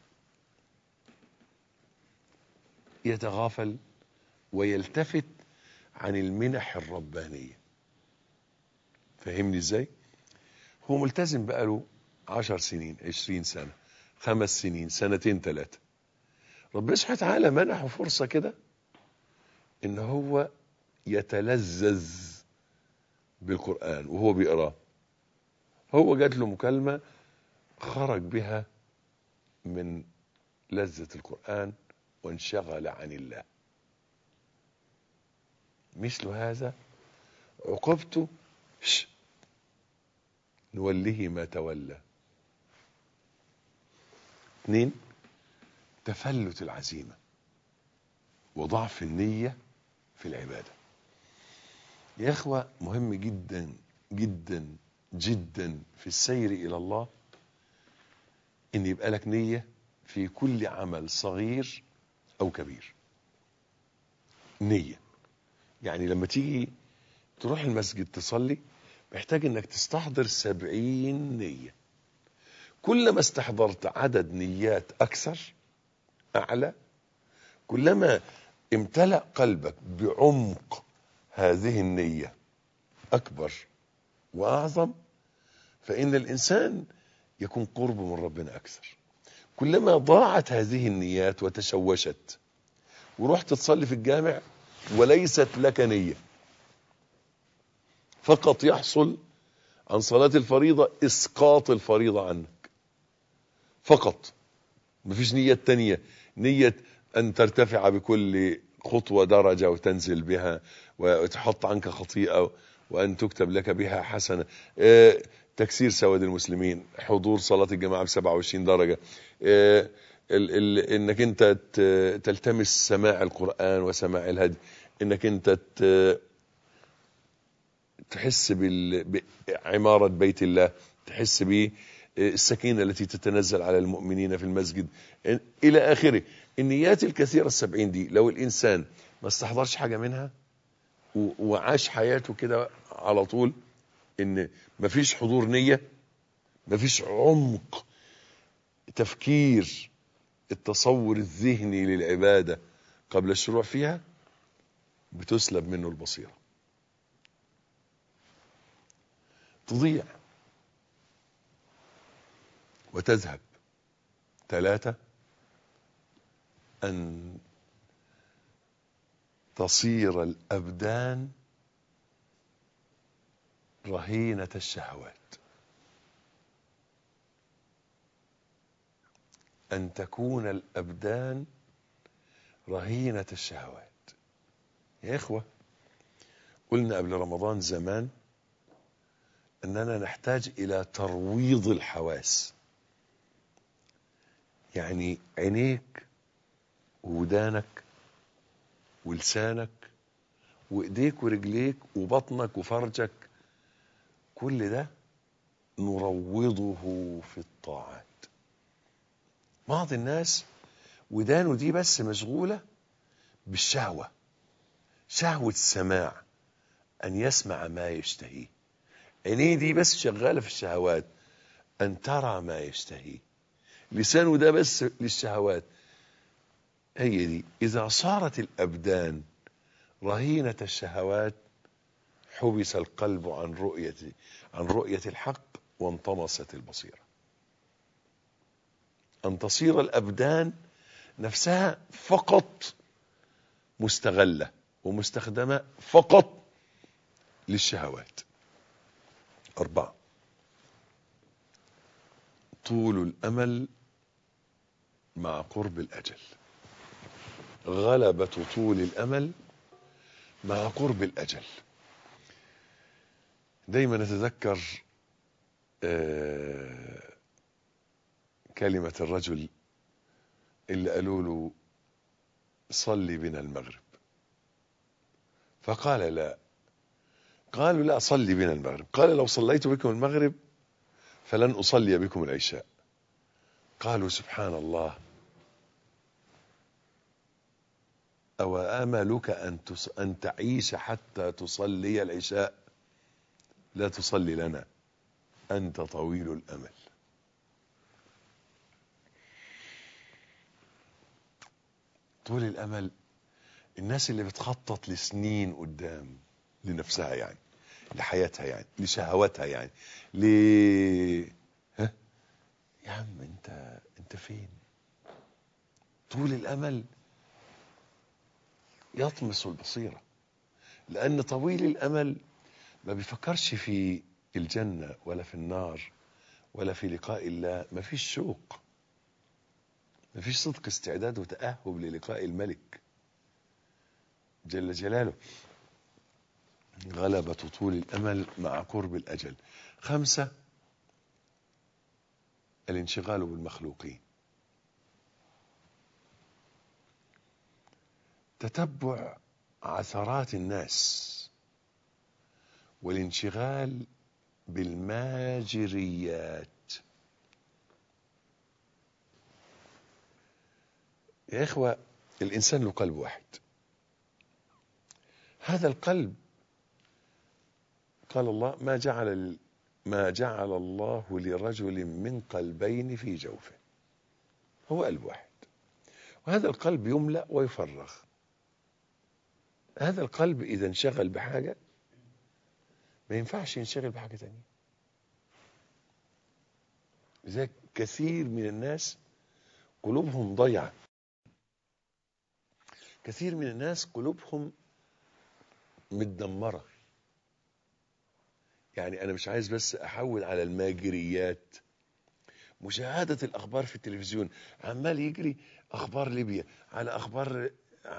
يتغافل ويلتفت عن المنح الربانية. فهمني ازاي؟ هو ملتزم بقاله 10 سنين، 20 سنة، 5 سنين، 2 3 سنين. ربنا سبحانه وتعالى منحه فرصة كده ان هو يتلذذ بالقرآن وهو بيقراه. هو جات له مكالمة خرج بها من لذة القرآن وانشغل عن الله. مثل هذا عقوبته نوليه ما تولى. 2، تفلت العزيمة وضعف النية في العبادة. يا إخوة، مهم جدا جدا جدا في السير إلى الله إن يبقى لك نية في كل عمل صغير أو كبير. نية يعني لما تيجي تروح المسجد تصلي محتاج إنك تستحضر 70 نية. كلما استحضرت عدد نيات أكثر أعلى، كلما امتلأ قلبك بعمق هذه النية أكبر وأعظم، فإن الإنسان يكون قرب من ربنا أكثر. كلما ضاعت هذه النيات وتشوشت ورحت تصلي في الجامع وليست لك نية، فقط يحصل عن صلاة الفريضة إسقاط الفريضة عنك فقط، مفيش نية تانية، نية أن ترتفع بكل خطوة درجة وتنزل بها وتحط عنك خطيئة وأن تكتب لك بها حسنة، تكسير سواد المسلمين، حضور صلاة الجماعة ب27 درجة، إنك أنت تلتمس سماع القرآن وسماع الهدي، إنك أنت تحس بعمارة بيت الله، تحس بالسكينة التي تتنزل على المؤمنين في المسجد إلى آخره. النيات الكثيرة 70 دي لو الإنسان ما استحضرش حاجة منها وعاش حياته كده على طول، ان مفيش حضور نية، مفيش عمق تفكير التصور الذهني للعبادة قبل الشروع فيها، بتسلب منه البصيرة، تضيع وتذهب. 3، أن تصير الأبدان رهينة الشهوات، أن تكون الأبدان رهينة الشهوات. يا إخوة، قلنا قبل رمضان زمان أننا نحتاج إلى ترويض الحواس، يعني عينيك وودانك ولسانك وإيديك ورجليك وبطنك وفرجك، كل ده نروضه في الطاعات. بعض الناس ودانه دي بس مشغولة بالشهوة، شهوة السماع، أن يسمع ما يشتهيه. عينيه دي بس شغالة في الشهوات، أن ترى ما يشتهيه. لسانه ده بس للشهوات. هي دي. إذا صارت الأبدان رهينة الشهوات حبس القلب عن رؤية الحق وانطمست البصيرة. أن تصير الأبدان نفسها فقط مستغلة ومستخدمة فقط للشهوات. 4، طول الأمل مع قرب الأجل. غلبة طول الأمل مع قرب الأجل. دايما نتذكر كلمة الرجل اللي قالوا له صلي بنا المغرب، فقال لا. قالوا لا، صلي بنا المغرب. قال لو صليت بكم المغرب فلن أصلي بكم العشاء. قالوا سبحان الله، أو أملك أن تعيش حتى تصلي العشاء؟ لا تصلي لنا، أنت طويل الأمل. طول الأمل الناس اللي بتخطط لسنين قدام لنفسها، يعني لحياتها، يعني لشهواتها، يعني يا عم انت فين؟ طول الأمل يطمس البصيرة، لأن طويل الأمل ما بيفكرش في الجنة ولا في النار ولا في لقاء الله. ما فيش شوق، ما فيش صدق استعداد وتأهب للقاء الملك جل جلاله. غلبة طول الأمل مع قرب الأجل. 5، الانشغال بالمخلوقين. تتبع عثرات الناس والانشغال بالماجريات. يا إخوة، الإنسان له قلب واحد. هذا القلب قال الله ما جعل الله لرجل من قلبين في جوفه. هو قلب واحد، وهذا القلب يملأ ويفرغ. هذا القلب إذا انشغل بحاجة ما ينفعش ينشغل بحاجة تانية. لذلك كثير من الناس قلوبهم ضيعة، كثير من الناس قلوبهم متدمرة. يعني أنا مش عايز بس أحول على الماجريات، مشاهدة الأخبار في التلفزيون، عمال يجري أخبار ليبيا، على أخبار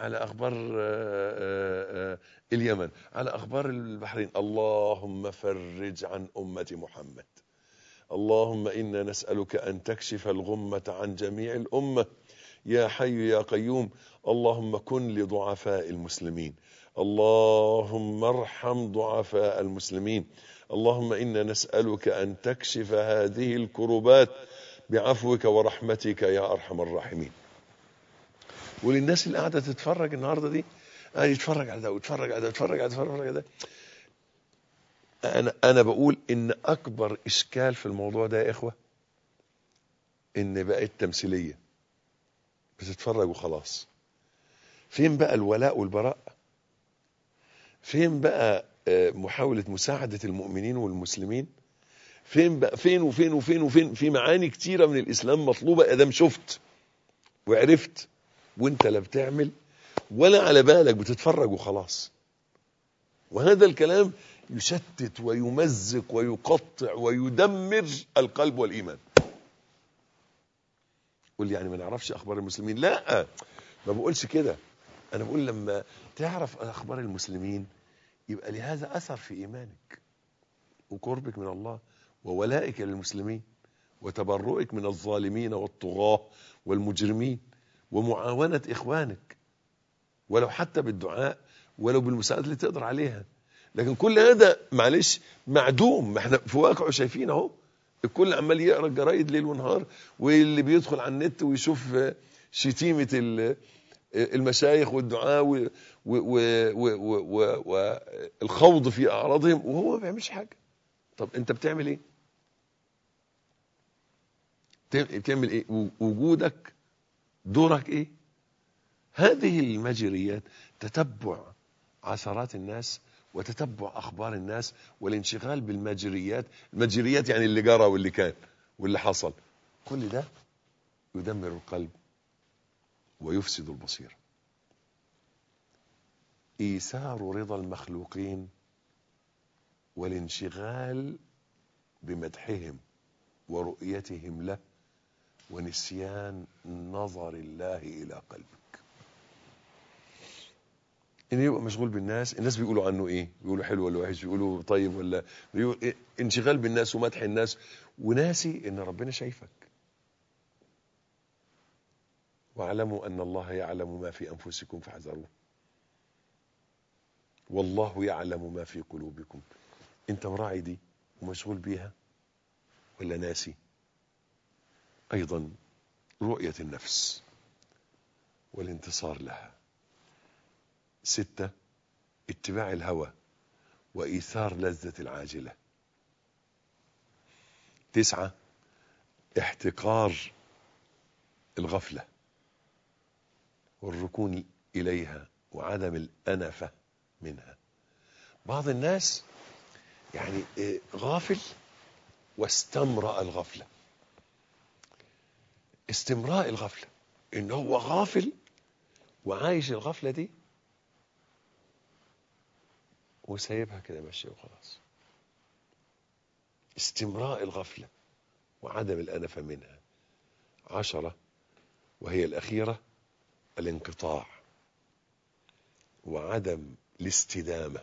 اليمن، على أخبار البحرين. اللهم فرج عن أمة محمد. اللهم إنا نسألك أن تكشف الغمة عن جميع الأمة يا حي يا قيوم. اللهم كن لضعفاء المسلمين، اللهم ارحم ضعفاء المسلمين. اللهم إنا نسألك أن تكشف هذه الكربات بعفوك ورحمتك يا أرحم الراحمين. وللناس اللي قاعدة تتفرج النهاردة دي، يتفرج على ده ويتفرج على ده ويتفرج على ده ويتفرج على ده. انا بقول ان اكبر اشكال في الموضوع ده يا اخوه ان بقت تمثيليه، بتتفرج وخلاص. فين بقى الولاء والبراء؟ فين بقى محاوله مساعده المؤمنين والمسلمين؟ فين بقى فين وفين وفين وفين؟ في معاني كتيره من الاسلام مطلوبه ادام شفت وعرفت، وانت لا بتعمل ولا على بالك، بتتفرج وخلاص. وهذا الكلام يشتت ويمزق ويقطع ويدمر القلب والإيمان. قول لي يعني ما نعرفش أخبار المسلمين؟ لا، ما بقولش كده. أنا بقول لما تعرف أخبار المسلمين يبقى لهذا أثر في إيمانك وقربك من الله وولائك للمسلمين وتبرؤك من الظالمين والطغاة والمجرمين ومعاونة إخوانك، ولو حتى بالدعاء، ولو بالمساعدة اللي تقدر عليها. لكن كل هذا معلش معدوم. احنا في واقعه شايفين اهو، الكل عمال يقرا الجرايد ليل ونهار، واللي بيدخل على النت ويشوف شتيمة المشايخ والدعاء والخوض في اعراضهم وهو ما بيعملش حاجة. طب انت بتعمل ايه؟ بتعمل ايه؟ وجودك دورك ايه؟ هذه المجريات، تتبع عثرات الناس وتتبع أخبار الناس والانشغال بالمجريات. المجريات يعني اللي جرى واللي كان واللي حصل، كل ده يدمر القلب ويفسد البصيرة. إيثار رضا المخلوقين والانشغال بمدحهم ورؤيتهم له ونسيان نظر الله إلى قلبك. إن يبقى مشغول بالناس، الناس بيقولوا عنه إيه، بيقولوا حلو ولا وحش، بيقولوا طيب ولا بيقولوا إيه، انشغال بالناس ومدح الناس، وناسي إن ربنا شايفك. واعلموا أن الله يعلم ما في أنفسكم فاحذروه والله يعلم ما في قلوبكم. أنت مراعي دي ومشغول بيها ولا ناسي؟ أيضا رؤية النفس والانتصار لها. 6 اتباع الهوى وإيثار لذة العاجلة. 9 احتقار الغفلة والركون إليها وعدم الأنفة منها. بعض الناس يعني غافل واستمرأ الغفلة. استمراء الغفلة إن هو غافل وعايش الغفلة دي وسايبها كده ماشية وخلاص. استمراء الغفلة وعدم الأنفة منها. 10 وهي الأخيرة الانقطاع وعدم الاستدامة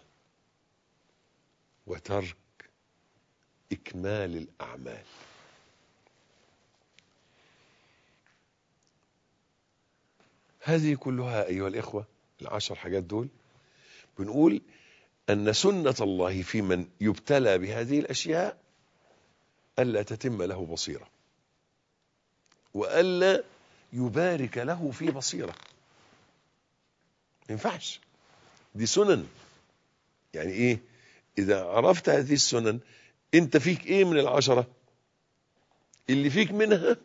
وترك إكمال الأعمال. هذه كلها أيها الإخوة، 10 حاجات دول، بنقول أن سنة الله في من يبتلى بهذه الأشياء ألا تتم له بصيرة وألا يبارك له في بصيرة. ما ينفعش، دي سنن. يعني إيه؟ إذا عرفت هذه السنن أنت فيك إيه من 10؟ اللي فيك منها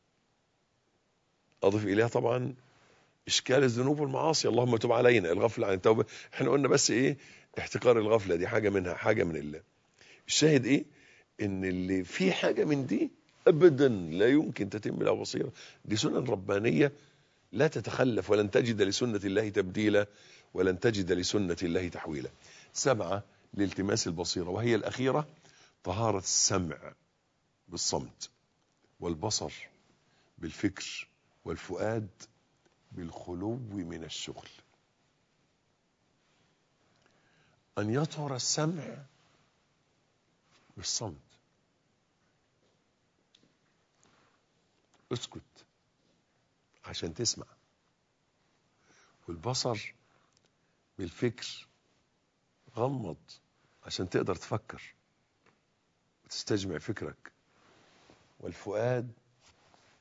أضف إليها طبعا إشكال الذنوب والمعاصي. اللهم تب علينا، الغفلة عن التوبة. احنا قلنا بس إيه؟ احتقار الغفلة دي حاجة منها، حاجة من الله. الشاهد إيه؟ إن اللي فيه حاجة من دي أبدا لا يمكن تتم له بصيرة. دي سنن ربانية لا تتخلف، ولن تجد لسنة الله تبديلا ولن تجد لسنة الله تحويلا. 7 لالتماس البصيرة وهي الأخيرة طهارة السمع بالصمت والبصر بالفكر والفؤاد بالخلو من الشغل. أن يطهر السمع بالصمت، اسكت عشان تسمع، والبصر بالفكر، غمض عشان تقدر تفكر وتستجمع فكرك، والفؤاد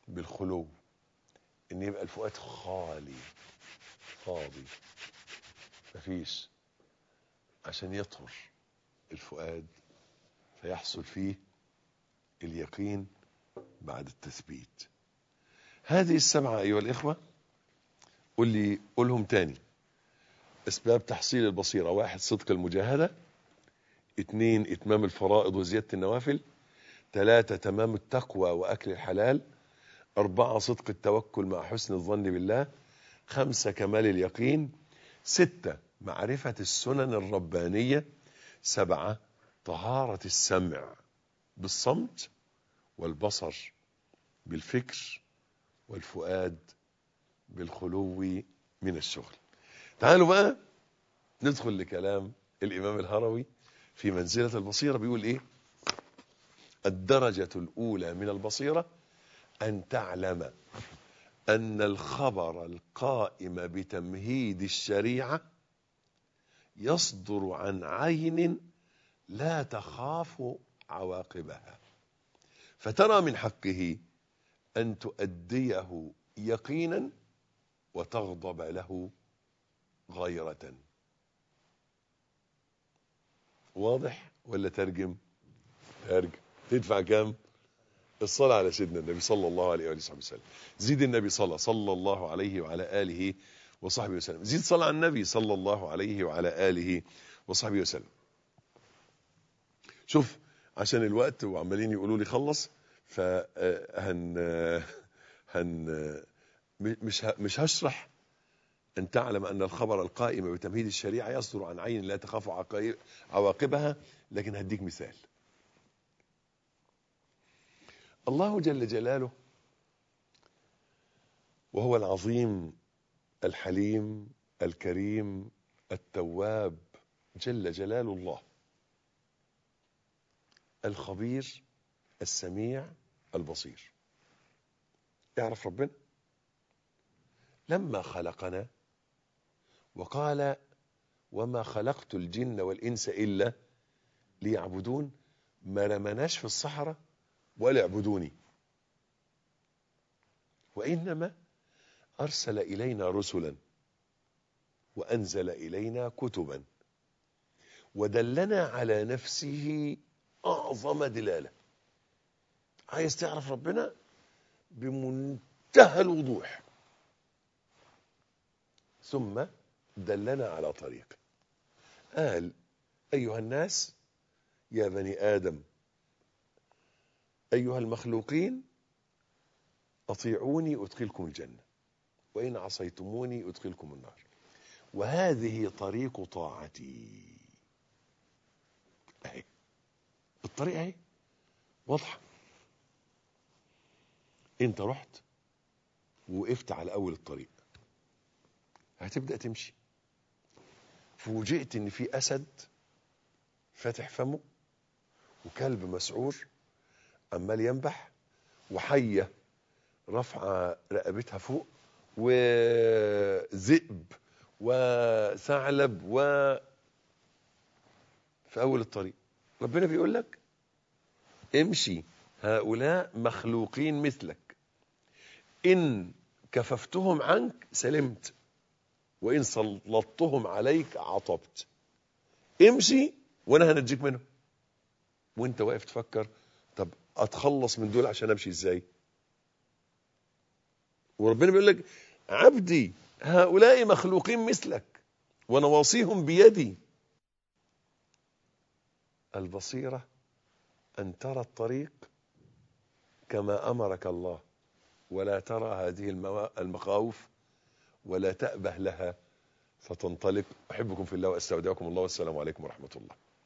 بالخلو، ان يبقى الفؤاد خالي فاضي مفيش، عشان يطهر الفؤاد فيحصل فيه اليقين بعد التثبيت. هذه السبعة أيها الإخوة قولهم تاني. أسباب تحصيل البصيرة: 1 صدق المجاهدة، 2 إتمام الفرائض وزيادة النوافل، 3 تمام التقوى وأكل الحلال، 4 صدق التوكل مع حسن الظن بالله، 5 كمال اليقين، 6 معرفة السنن الربانية، 7 طهارة السمع بالصمت والبصر بالفكر والفؤاد بالخلو من الشغل. تعالوا بقى ندخل لكلام الإمام الهروي في منزلة البصيرة. بيقول إيه؟ الدرجة الأولى من البصيرة أن تعلم أن الخبر القائم بتمهيد الشريعة يصدر عن عين لا تخاف عواقبها، فترى من حقه أن تؤديه يقينا وتغضب له غيرة. واضح ولا ترجم؟ ترجم. تدفع كام؟ الصلاة على سيدنا النبي صلى الله عليه وآله وسلم. زيد النبي صلى الله عليه وعلى آله وصحبه وسلم. زيد صلاة على النبي صلى الله عليه وعلى آله وصحبه وسلم. شوف، عشان الوقت وعمالين يقولوا لي خلص، مش هشرح. أن تعلم أن الخبر القائم بتمهيد الشريعة يصدر عن عين لا تخاف عواقبها، لكن هديك مثال. الله جل جلاله وهو العظيم الحليم الكريم التواب، جل جلال الله، الخبير السميع البصير. يعرف ربنا لما خلقنا وقال وما خلقت الجن والإنس إلا ليعبدون، ما رمناش في الصحراء ولا اعبدوني، وإنما أرسل إلينا رسلا وأنزل إلينا كتبا ودلنا على نفسه أعظم دلالة. عايز تعرف ربنا بمنتهى الوضوح، ثم دلنا على طريق. قال أيها الناس، يا بني آدم، أيها المخلوقين، أطيعوني أدخلكم الجنة، وإن عصيتموني أدخلكم النار، وهذه طريق طاعتي. أهي الطريقة اهي واضحة. انت رحت ووقفت على أول الطريق، هتبدأ تمشي، فوجئت ان في أسد فاتح فمه، وكلب مسعور عمال ينبح، وحية رفع رقبتها فوق، وذئب وثعلب في أول الطريق. ربنا بيقول لك امشي، هؤلاء مخلوقين مثلك، إن كففتهم عنك سلمت، وإن سلطتهم عليك عطبت. امشي وأنا هنجيك منهم. وانت واقف تفكر طب أتخلص من دول عشان أمشي إزاي؟ وربنا بيقول لك عبدي هؤلاء مخلوقين مثلك ونواصيهم بيدي. البصيرة أن ترى الطريق كما أمرك الله، ولا ترى هذه المخاوف ولا تأبه لها فتنطلق. أحبكم في الله وأستودعكم الله، والسلام عليكم ورحمة الله.